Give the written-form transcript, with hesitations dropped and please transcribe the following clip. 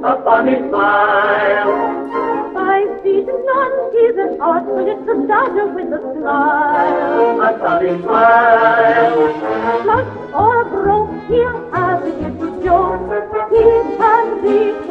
a funny smile. 5 feet none, he's an odd little dodger with a smile. A sunny smile. Flush or broke, he'll have it to show. He can be